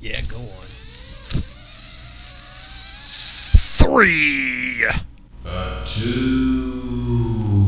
Yeah, go on. 3. 2.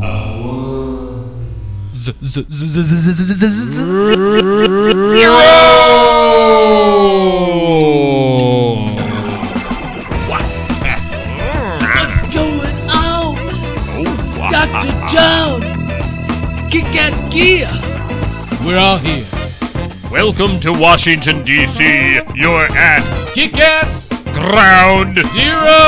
What's going on? Dr. John! Kick-ass gear! We're all here. Welcome to Washington, D.C. You're at Kick-ass Ground Zero!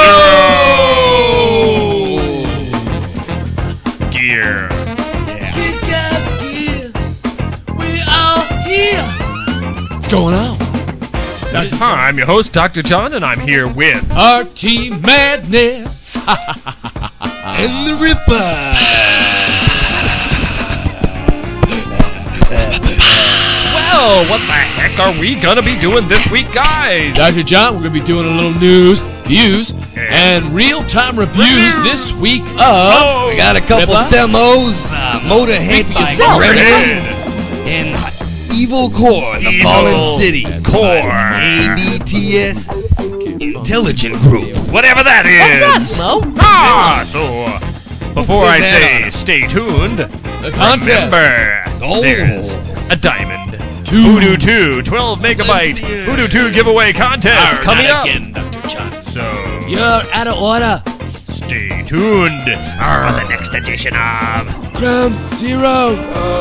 Gear. Kick-ass gear! We all here! What's going on? Hi, I'm your host, Dr. John, and I'm here with... RT Madness! And the Ripper! Well, what the heck are we gonna be doing this week, guys? Dr. John, we're going to be doing a little news, views, and real-time reviews this week of... We got a couple Ripper? demos. Motorhead by yourself, Gremlin and Evil Core, the Evil Fallen City. Core. ABTS Intelligent Group. Whatever that is. What's up, Smo? So, before I say stay tuned, The contest. remember, Oh. there's a Diamond. Voodoo 2, 12 megabyte Voodoo 2 giveaway contest coming up. Again, Dr. John. So, You're out of order. stay tuned for the next edition of... Ground Zero!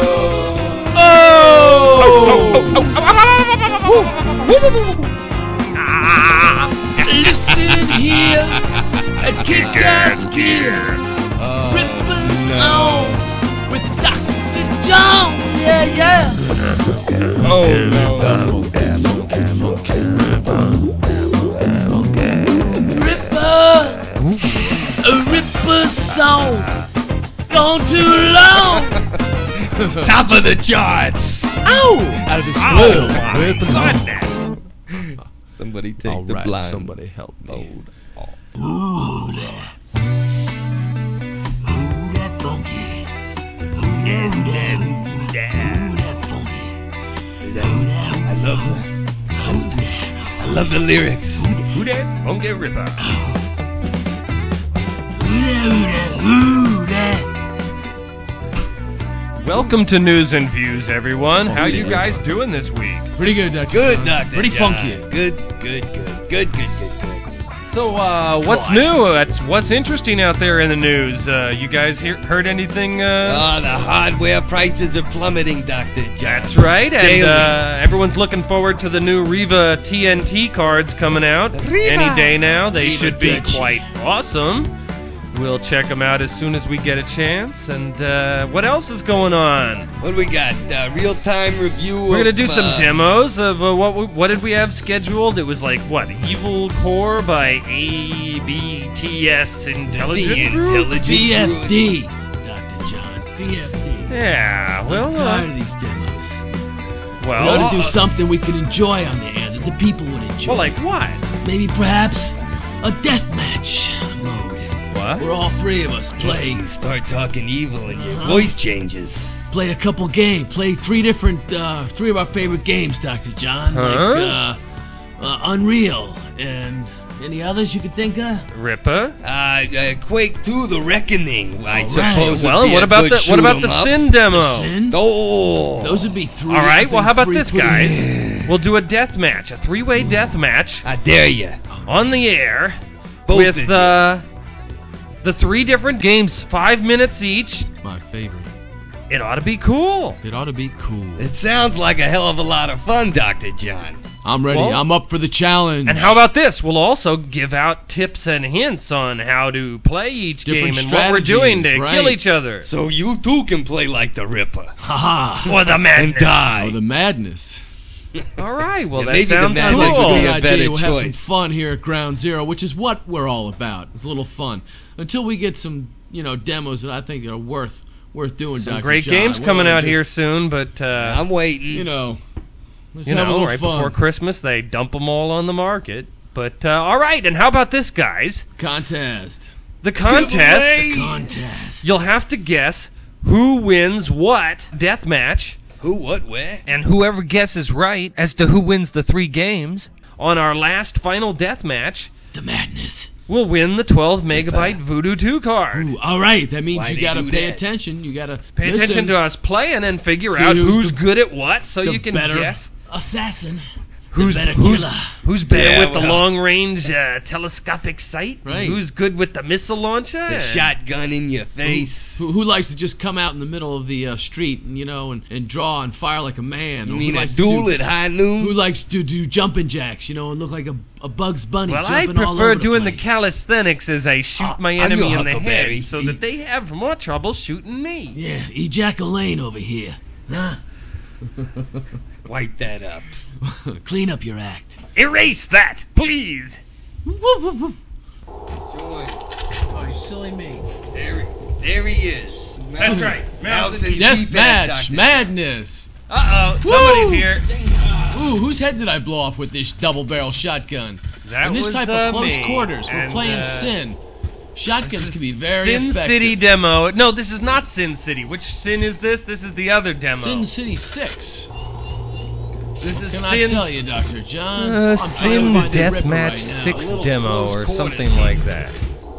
Listen here at Kick-ass gear. Rippers on with Dr. John. Yeah. Oh, no. A Ripper song. Gone too long. Top of the charts. Ow! Out of this Oh, world. my Ripping on. goodness. Somebody take All the right, blind. somebody help me. Ooh, that funky. Ooh, that funky. I love the lyrics. Who that funky ripper? Ooh, that. Welcome to News and Views, everyone. How you guys doing this week? Pretty good, Dr. Good, John. Dr. Pretty John. funky. Good. So, what's new? What's interesting out there in the news? You guys heard anything? Oh, the hardware prices are plummeting, Dr. John. That's right, and Daily. everyone's looking forward to the new Riva TNT cards coming out Riva. any day now. They Riva should be Dutch. quite awesome. We'll check them out as soon as we get a chance. And what else is going on? What do we got? Real-time review. We're gonna of, do some demos of what did we have scheduled? It was like what? Evil Core by ABTS Intelligent The Group? Intelligent Group. BFD, Dr. John. BFD. Yeah, well, I'm tired of these demos. We ought well, to do something we can enjoy on the air that the people would enjoy. well, like what? Maybe perhaps a deathmatch mode. What? Where all three of us play You start talking evil and your voice changes. a couple games. Play three of our favorite games, Dr. John. Huh? Like Unreal and any others you could think of? Ripper? Quake 2: The Reckoning. I right. suppose. would Well, be what a about good the shoot 'em up. Sin demo? Sin? Oh, Those would be three. All I right. think Well, how about three this, pretty- guys? We'll do a death match, a three-way death match I dare you. on the air Both with of you. the three different games, 5 minutes each. My favorite. It ought to be cool. It ought to be cool. It sounds like a hell of a lot of fun, Dr. John. I'm ready. Well- I'm up for the challenge. And how about this? We'll also give out tips and hints on how to play each Different game and what we're doing to strategies, kill right. each other. So you too can play like the Ripper Haha. Or the and madness. die. Oh, the madness. All right. Well, Yeah, that maybe the sounds madness Sounds like would a be good a cool. better idea. We'll have some choice. fun here at Ground Zero, which is what we're all about. It's a little fun. Until we get some, demos that I think are worth doing, Some Dr. great John. games We'll coming out just, here soon, but I'm waiting. Let's have a little right fun. before Christmas, they dump them all on the market. But all right, and how about this, guys? Contest. The contest. Giveaway. Contest. You'll have to guess who wins what death match Who, what, where? And whoever guesses right as to who wins the 3 games on our last final death match The madness. will win the 12 megabyte Voodoo 2 card. Ooh, all right, that means Why you they gotta do pay that? attention. You gotta Pay listen. attention to us playing and figure See out who's who's the- good at what, so the you can better guess assassin. who's the better who's killer. who's better Yeah, with the well. long-range telescopic sight, and Right. who's good with the missile launcher. The and- shotgun in your face. Who likes to just come out in the middle of the street and and draw and fire like a man? You Or who mean a likes to duel do- at high Who noon? likes to do jumping jacks, and look like a Bugs Bunny Well, I jumping all prefer over doing the place. calisthenics as I shoot my I'm enemy your in the Huckleberry. head, so that they have more trouble shooting me. Yeah, ejaculate over here. Huh? Wipe that up. Clean up your act. Erase that, please. Join. Oh, you silly me. There he is. That's right. Mouse and Death keypad, match Dr. madness. Uh-oh, somebody's here. Ooh, whose head did I blow off with this double barrel shotgun? That In this was, type of close me. quarters, we're And, playing Sin. Shotguns can be very Sin effective. City demo. No, this is not Sin City. Which Sin is this? This is the other demo. Sin City 6. This is Can I Sin tell you, Dr. John? Sin I'm trying to find the Ripper Deathmatch right now. 6 A little demo close or quarters. something like that.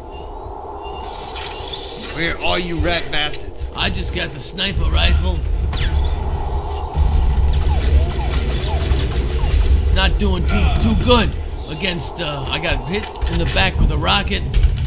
Where are you rat bastards? I just got the sniper rifle. Not doing too good against. I got hit in the back with a rocket,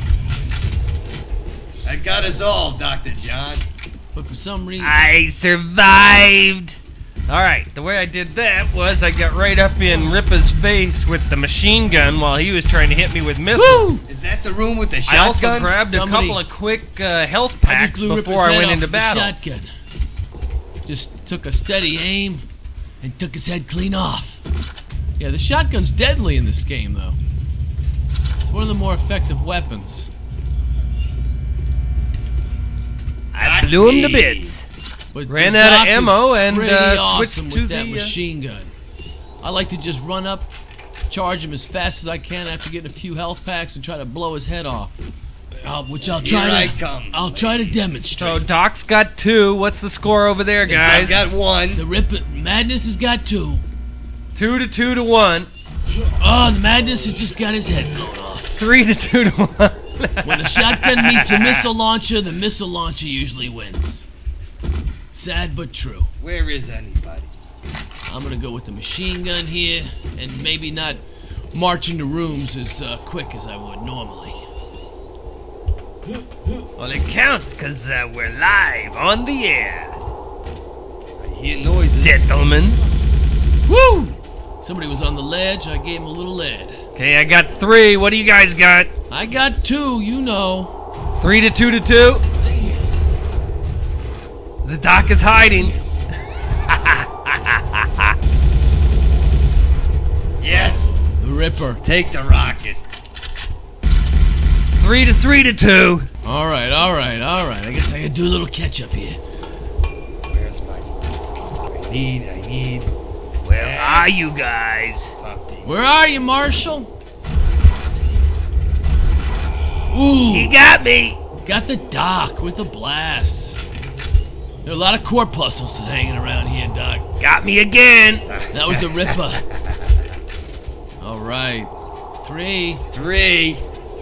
That got us all, Dr. John. but for some reason, I survived. Alright, the way I did that was I got right up in Ripper's face with the machine gun while he was trying to hit me with missiles. Is that the room with the I also shotgun? grabbed Somebody- a couple of quick health I packs just blew Ripper's before I head went off into with the battle. shotgun. Just took a steady aim and took his head clean off. Yeah, the shotgun's deadly in this game, though. It's one of the more effective weapons. I blew him to bits. But Ran the out of Doc is ammo and, pretty switched awesome to with that the, machine gun. I like to just run up, charge him as fast as I can after getting a few health packs and try to blow his head off. Which I'll Here try I to. come. I'll try to So demonstrate. Doc's got 2. What's the score over there, I guys? got one. The Ripper Madness has got 2. 2 to 2 to 1. Oh, the Madness has just got his head blown off. 3 to 2 to 1. When a shotgun meets a missile launcher, the missile launcher usually wins. Sad but true. Where is anybody? I'm gonna go with the machine gun here, and maybe not march into rooms as quick as I would normally. Well, it counts because we're live on the air. I hear noises. Gentlemen. Woo! Somebody was on the ledge. I gave him a little lead. Okay, I got 3. What do you guys got? I got 2, you know. 3 to 2 to 2. The Doc is hiding. Yes. The Ripper. Take the rocket. 3 to 2. All right. I guess I could do a little catch up here. Where's my... I need... Where are you guys? puppy. Where are you, Marshall? Ooh, He got me. got the Doc with a blast. There are a lot of corpuscles hanging around here, Doc. Got me again. That was the Ripper. All right. 3, 3.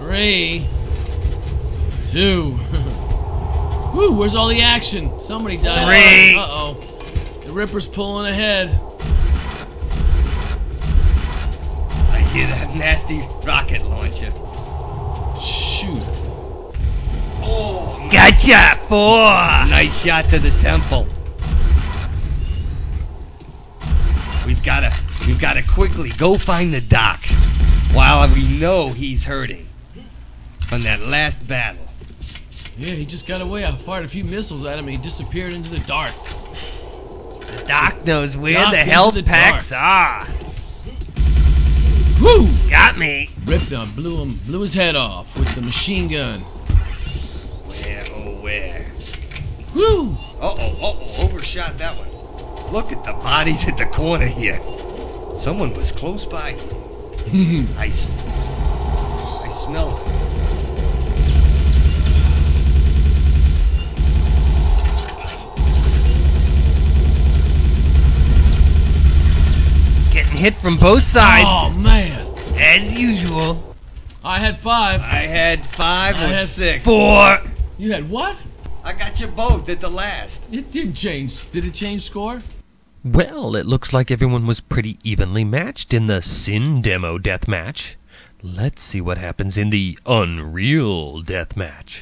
2. Woo, where's all the action? Somebody died. 3. Uh-oh. The Ripper's pulling ahead. I hear that nasty rocket launcher. Shoot. Oh, Gotcha, 4. nice shot to the temple. We've gotta quickly go find the Doc while we know he's hurting from that last battle. Yeah, he just got away. I fired a few missiles at him and he disappeared into the dark. Doc knows where Doc the into health the packs are. Woo! Got me. Ripped him, blew his head off with the machine gun. Where, oh where? Woo! Uh-oh, overshot that one. Look at the bodies at the corner here. Someone was close by. I smell it. getting hit from both sides, Oh man, as usual. I had 5. I had 5 I or had 6. 4. You had what? I got you both at the last. It didn't change. Did it change score? Well, it looks like everyone was pretty evenly matched in the Sin Demo deathmatch. Let's see what happens in the Unreal deathmatch.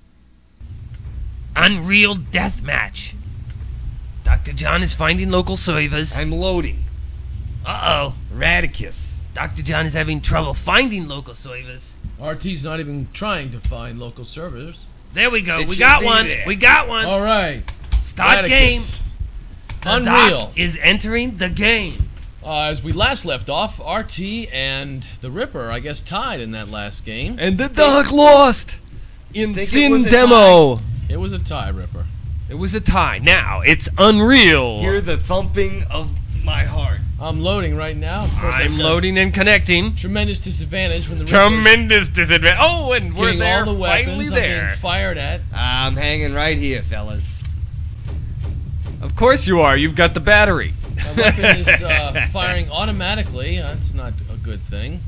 Unreal deathmatch. Dr. John is finding local servers. I'm loading. Uh-oh. Radicus. Dr. John is having trouble finding local servers. RT's not even trying to find local servers. There we go. It We should got be one. there. We got one. All right. Start game. Radicus. The Unreal. Doc is entering the game. As we last left off, RT and the Ripper, I guess, tied in that last game. And the Doc lost in Think it Sin was a Demo. It was a tie, Ripper. It was a tie. Now it's Unreal. Hear the thumping of my heart. I'm loading right now. Of course, I'm I've got loading and connecting. Tremendous disadvantage when the Ripper's Tremendous disadvantage. Oh, and we're getting there. all the weapons. Finally I'm there. being fired at. I'm hanging right here, fellas. Of course you are. You've got the battery. My weapon is firing automatically. That's not a good thing.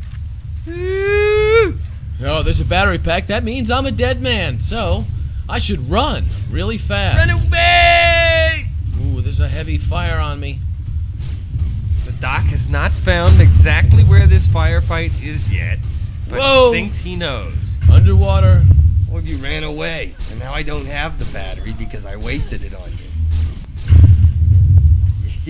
Oh, there's a battery pack. That means I'm a dead man. So I should run really fast. Run away! Ooh, there's a heavy fire on me. The Doc has not found exactly where this firefight is yet, but Whoa. he thinks he knows. Underwater. Well, you ran away, and now I don't have the battery because I wasted it on you. Do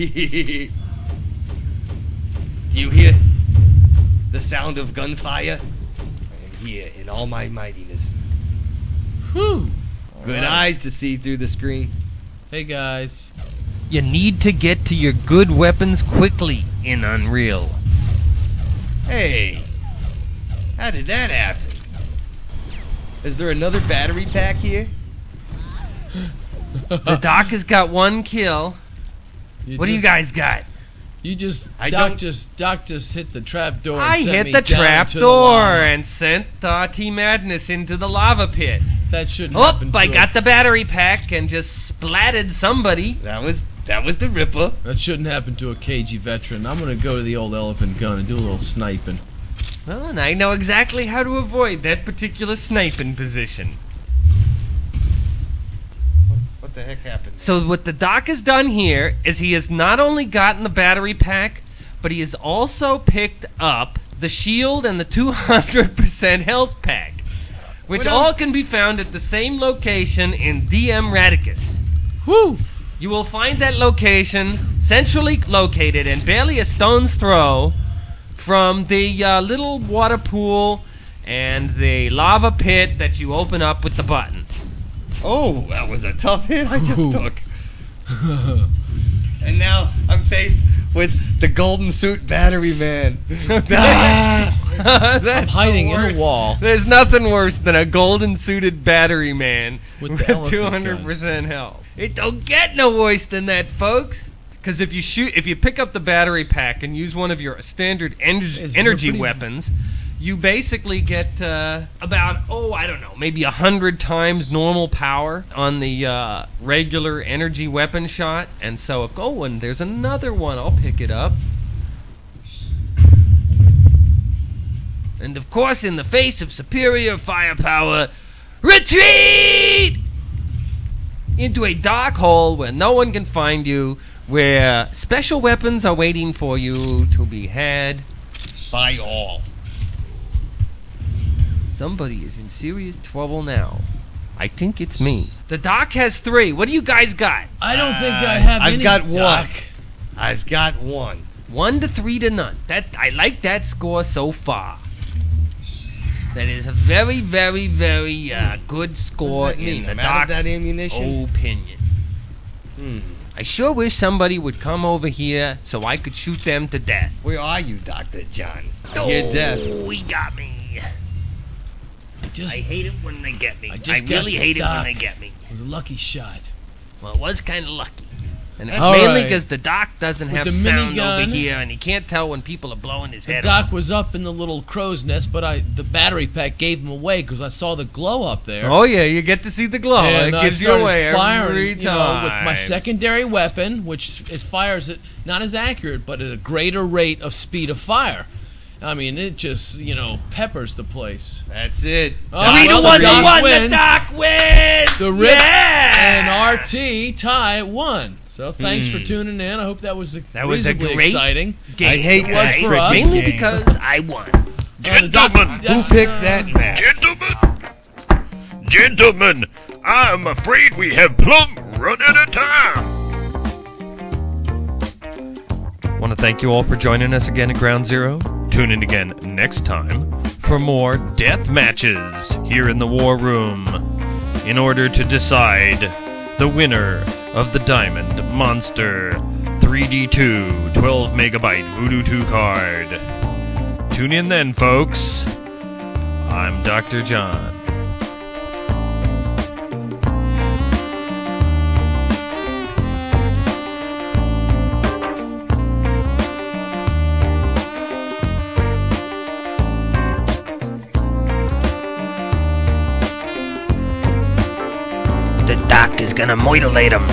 you hear the sound of gunfire? I am here in all my mightiness. Whew. Good right. eyes to see through the screen. Hey, guys. You need to get to your good weapons quickly in Unreal. Hey, how did that happen? Is there another battery pack here? The Doc has got 1 kill. What do you guys got? You just I Doc don't- just hit the trap door. I And sent hit me the down trap into the door lava. and sent T Madness into the lava pit. That shouldn't Oh, happen. I to got the battery pack and just splatted somebody. That was the Ripper. That shouldn't happen to a KG veteran. I'm gonna go to the old elephant gun and do a little sniping. Well, and I know exactly how to avoid that particular sniping position. What the heck happened? So what the Doc has done here is he has not only gotten the battery pack, but he has also picked up the shield and the 200% health pack, which What all else? can be found at the same location in DM Radicus. Whew! You will find that location centrally located and barely a stone's throw from the little water pool and the lava pit that you open up with the button. Oh, that was a tough hit I just Ooh. took. And now I'm faced with the golden suit battery man. Ah! That's Hiding the in worst. a wall. There's nothing worse than a golden suited battery man With with, the elephant 200% health. It don't get no worse than that, folks. Because if you pick up the battery pack and use one of your standard It's energy pretty- weapons, you basically get about, maybe 100 times normal power on the regular energy weapon shot. And so, and there's another one. I'll pick it up. And of course, in the face of superior firepower, retreat into a dark hole where no one can find you, where special weapons are waiting for you to be had. By all. Somebody is in serious trouble now. I think it's me. The Doc has 3. What do you guys got? I don't think I have I've any. got one. Doc. I've got one. 1 to 3 to none. I like that score so far. That is a very, very, very good score What does that mean? in the I'm out of Doc's that ammunition? opinion. I sure wish somebody would come over here so I could shoot them to death. Where are you, Dr. John? I hear death. Oh, he got me. Just I hate it when they get me. I I just got really the hate it when Doc. they get me. it was a lucky shot. Well, it was kind of lucky. And That's mainly right. because the doc doesn't With have the sound over minigun. here, and he can't tell when people are blowing his The head doc off. was up in the little crow's nest, but the battery pack gave him away because I saw the glow up there. Oh yeah, you get to see the glow. And it I gives you started away firing, every you know, with my time. secondary weapon, which it fires at not as accurate, but at a greater rate of speed of fire. I mean, it just, peppers the place. That's it. Oh, Three to well, one the to doc one. The wins. doc wins. The Rip yeah! and RT tie at 1. So thanks for tuning in. I hope that was That was a reasonably great exciting. Game. I hate It was that for freaking us. Mainly game. because I won. The doc- Gentlemen, Who picked that map? Gentlemen, I'm afraid we have plumb run out of time. Want to thank you all for joining us again at Ground Zero. Tune in again next time for more death matches here in the War Room in order to decide the winner of the Diamond Monster 3D2 12 megabyte Voodoo 2 card. Tune in then, folks. I'm Dr. John. The doc is gonna mutilate him.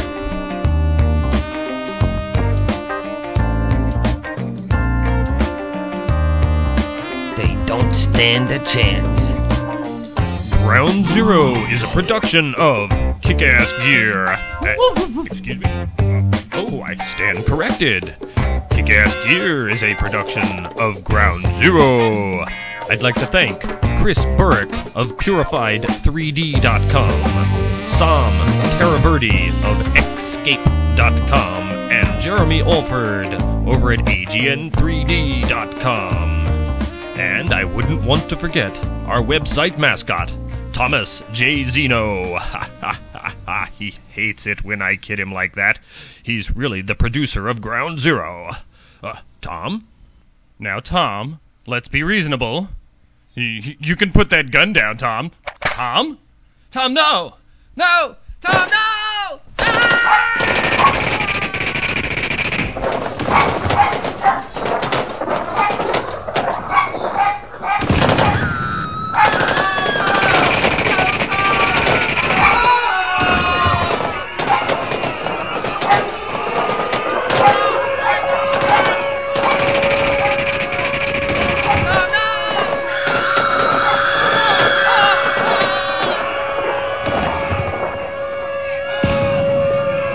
They don't stand a chance. Ground Zero is a production of Kick-Ass Gear. Excuse me. Oh, I stand corrected. Kick-Ass Gear is a production of Ground Zero. I'd like to thank Chris Burke of Purified3D.com, Sam Terraverde of Escape.com, and Jeremy Alford over at AGN3D.com. And I wouldn't want to forget our website mascot, Thomas J. Zeno. Ha ha ha ha. He hates it when I kid him like that. He's really the producer of Ground Zero. Tom? Now, Tom, let's be reasonable. You can put that gun down, Tom. Tom? Tom, no! No! Tom, no!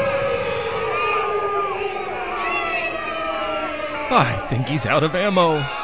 I think he's out of ammo.